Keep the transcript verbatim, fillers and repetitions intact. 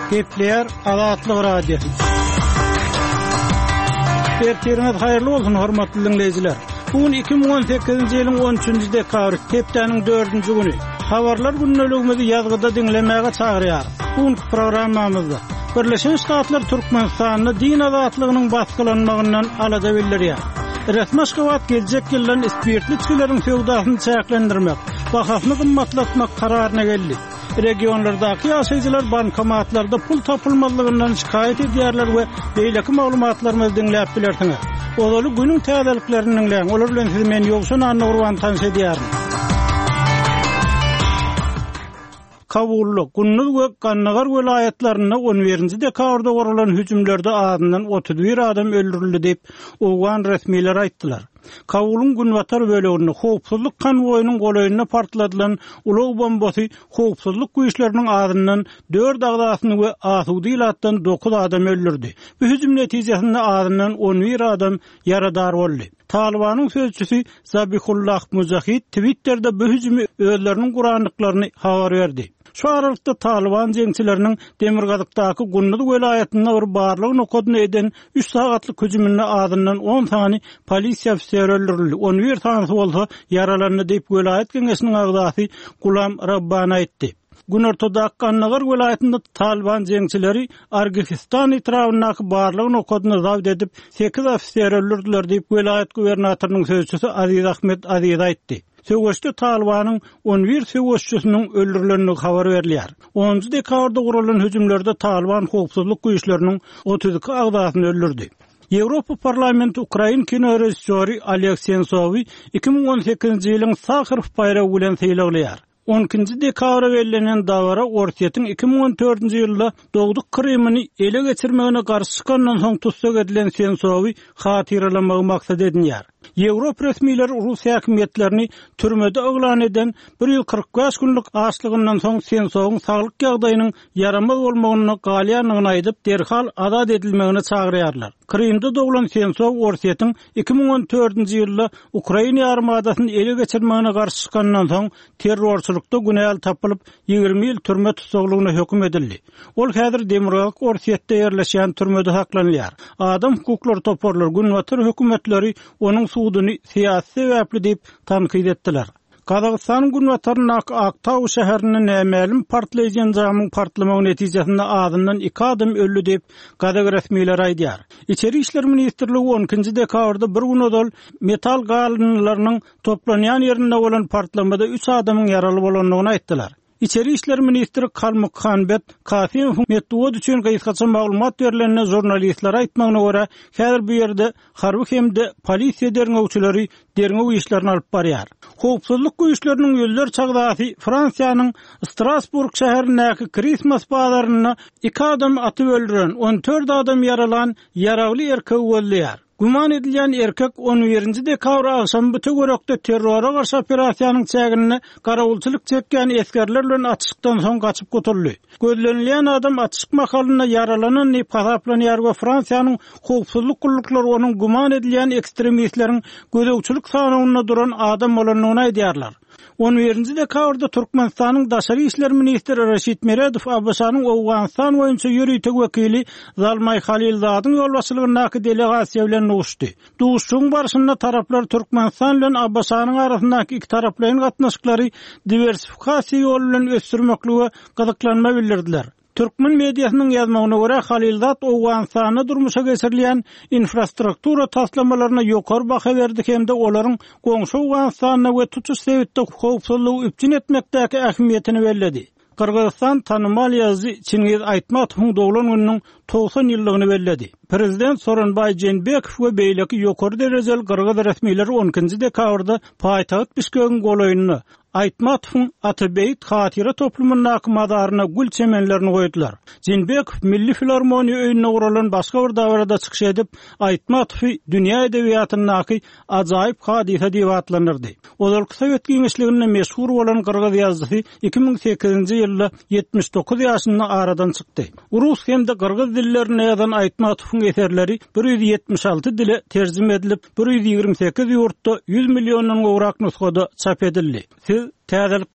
Gepler Azatlyk radiosu. Ertirňiz haýyrly bolsun hormatly dinleýijiler. Bugün iki bin on sekizinji ýylyň on üçünji dekabry, hepdeniň dördünji güni. Habarlar günnäligimizi ýazgyda dinlemäge çagyrýar. Bugün programmamyzda Birleşen Ştatlar Türkmenistanyny din azatlygynyň baskylanmagyndan alada bildirýär. Resmi Aşgabat geljek ýyldan spirtli içkileriň sowdasyny çäklendirmek, bahasyny gymmatlatmak kararyna geldi. Regionlardaky ýaşaýjylar bankomatlarda pul tapylmazlygyndan şikayet edýärler we beýleki maglumatlarymyzy dinläp bilersiňiz. Olaly günüň täzeliklerini dinleýän, olar bilen siz meni ýokşan anny urwan tanış edýärim. Kabullu, Günnüz we Gannagar welaýatlaryna on birinji dekabrda garalan hüjümlerde adından otuz bir adam öldürildi diýip Owgan resmiler aýtdylar. Kabulun Günwatar böleginde howpsuzlyk konwoýunyň golaýyna partladylan ulug bombasy howpsuzlyk güýçleriniň adından dört agdasyny we asudy ilatdan dokuz adam öldürdi. Bu hüjüm netijesinde adından on bir adam yaradar boldy. Talibanyň sözçüsü Zabihullah Mujahid Twitter'da bu hüjümi özleriniň guranlyklaryny habar berdi. Şu aralykda Taliban jeňçileriniň Demirgazykdaky Günnüz welaýatyna bir barlygy nokodny eden üç sagatlyk hüjümine adından on tany polisiýa ofiseri öldürildi. on bir tanysy bolsa yaralandy diýip welaýat geňeşiniň agdasy Gulam Rabbani aýtdy. Gün ortada Gannagar welaýatynda Taliban jeňçileri Argistan etrawynaky barlygy nokodny zawd edip sekiz ofiseri öldürdiler diýip welaýat gubernatorynyň sözçüsü Aziz Ahmet Aziz aýtdy. Söwüşde Talibanyň on bir söwüşçüsiniň öldürilenini habar berilýär. onunji dekabrda guralan hüjümlerde Taliban howpsuzlyk güýçleriniň otuz iki agdasyny öldürdi. Ýewropa Parlamenti Ukraina kino rejissöri Oleg Sensowy iki bin on sekizinji ýylyň Sakharov baýramy bilen seýleglýär. on ikinji dekabra verilen dawara Ortiýetiň iki bin on dördünji ýylda Dogduk Krymyny ele geçirmegine garşy çykandan soň tutsak edilen Sensowy hatyralamagy maksat edinýär. Ýewrop resmileri Russiýa häkimetlerini türmede oglan eden bir ýyl kırk beş günlük açlygyndan soň Sensowyň saglyk ýagdaýynyň yaramaz bolmagyny galýanyny aýdyp derhal azat edilmegine çagyrýarlar. Krymda doglan Sensow Ortiýetiň iki bin on dördünji ýylda Ukraina armadasyny ele geçirmegine garşy çykandan soň terrorçylykda günäl tapylyp ýygrimi ýyl türme tutsaklygyna hökm edildi. Ol häzir Demirgazak Ortiýetde ýerleşýän türmede saklanýar. Adam hukuklary toparlar Günwatar hökümetleri onuň suudyny siýasy sebäpli diýip tanqid etdiler. Kazakystan Günwataryň Aktaw şäherinde nämelim partlaýan jamyň partlamagy netijesinde adından iki adam öldü diýip Kazak resmiler aýdýar. İçeri işler ministrligi on ikinji dekabrda bir gün odal metal galynlarynyň toplanýan ýerinde bolan partlamada üç adamyň yaraly bolanlygyny aýtdylar. İçeri işler ministri Kalmuk Hanbet Kafiýew metduat üçin gaýtgaça maglumat berilenine jurnalistler aýtmagyna görä, häzir bu ýerde harby hemde polisiýa derňewçileri derňew işlerini alyp barýar. Howpsuzlyk güýçleriniň ýöller çagdasy Fransiýanyň Strasburg şäherindäki Christmas bazaryna iki adam atyp öldüren, on dört adam yaralan ýaragly erkek öldürýär. Guman edilen erkek on birinji dekabr akşam bütün görekde terrora karşı operasiýanyň çägini garawulçylyk çekýän eskerler bilen atışykdan soň gaçyp götürildi. Gözlenilýän adam atışyk makalyna yaralanan diýip hasaplanýar we Fransiýanyň howpsuzlyk gullukları onuň guman edilen ekstremistleriň gözegçilik sanawyna duran adam bolanyny aýdýarlar. on birinji dekabrda Türkmenistanyň daşary işler ministri Reşit Meredow Abbasanyň Owganistan boýunça ýürüýtek wekili Zalmay Halilzadyň ýolbaşçylygyndaky delegasiýa bilen uguşdy. Duguşyň barşynda taraplar Türkmenistan bilen Abbasanyň arasyndaky iki taraplaryň gatnaşyklary diversifikasiýa ýolu bilen ösdürmeklige gyzyklanma bildirdiler. Türkmen mediasynyň ýazmagyna görä Halilzat Owganistanda durmuşa geçirilýän infrastruktura taslamalaryna ýokary baha berdi hemde olaryň goňşy Owganistana we tutuş sebäpde howpsuzlygy üpçün etmekdäki ähmiýetini belledi. Kırgızistan tanymal ýazgy Çingiz Aýtmatowyň doglan gününiň doksan ýyllygyny belledi. Prezident Soronbay Jeenbekow we beýleki ýokary derejeli Kırgız resmileri on ikinji dekabrda paýtagat Bişkegiň golaýyny Aýtmatowyň Atabeyt hatyra toplumynyň madaryna gül çemenlerini goýdular. Jeenbekow Milli Filarmoniýa öýüne guralan başga bir dawarda çykyş edip Aýtmatowy dünýä edebiýatyndaky ajaýyp hadisa diýip atlandyrdy. Olar Sowet giňişliginde meşhur bolan Kırgız ýazgysy iki bin sekizinji ýylda yetmiş dokuz ýaşynda aradan çykdy. Rus hemde Kırgız dillerine ýazan Aýtmatowyň eserleri bir yüz yetmiş alty dile terjime edilip bir yüz ýigirmi sekiz ýurtda yüz millionyň gowrak nuskada çap edildi. Täzelik